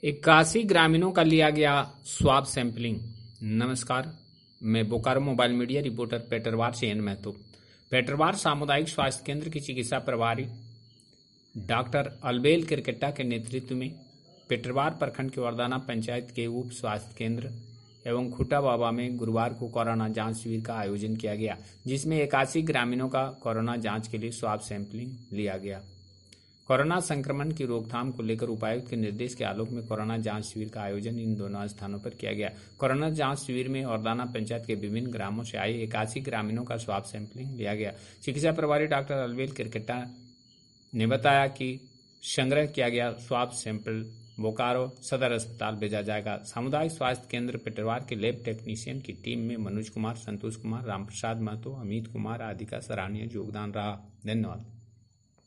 81 ग्रामीणों का लिया गया स्वाब सैंपलिंग। नमस्कार, मैं Bokaro mobile media reporter Petarwar से एन महतो। पेटरवार सामुदायिक स्वास्थ्य केंद्र की चिकित्सा प्रभारी डॉक्टर अलबेल किरकेट्टा के नेतृत्व में पेटरवार प्रखंड के वरदाना पंचायत के उप स्वास्थ्य केंद्र एवं खुटा बाबा में गुरुवार को कोरोना जांच शिविर का आयोजन किया गया, जिसमें 81 ग्रामीणों का कोरोना जांच के लिए स्वाब सैंपलिंग लिया गया। कोरोना संक्रमण की रोकथाम को लेकर उपायुक्त के निर्देश के आलोक में कोरोना जांच शिविर का आयोजन इन दोनों स्थानों पर किया गया। कोरोना जांच शिविर में औरदाना पंचायत के विभिन्न ग्रामों से आए 81 ग्रामीणों का स्वाब सैंपलिंग लिया गया। चिकित्सा प्रभारी डॉक्टर अलबेल किरकेट्टा ने बताया कि संग्रह किया गया स्वाब सैंपल बोकारो सदर अस्पताल भेजा जाएगा। सामुदायिक स्वास्थ्य केंद्र पेटरवार के लैब टेक्नीशियन की टीम में मनोज कुमार, संतोष कुमार, रामप्रसाद महतो, अमित कुमार आदि का सराहनीय योगदान रहा। धन्यवाद।